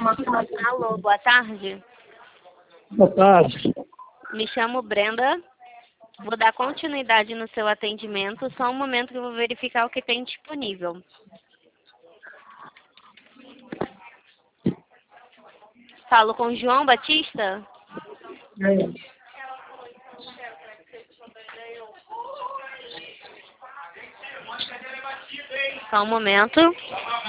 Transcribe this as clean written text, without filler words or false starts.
Alô, boa tarde. Boa tarde. Me chamo Brenda. Vou dar continuidade no seu atendimento. Só um momento que eu vou verificar o que tem disponível. Falo com João Batista? Só um momento.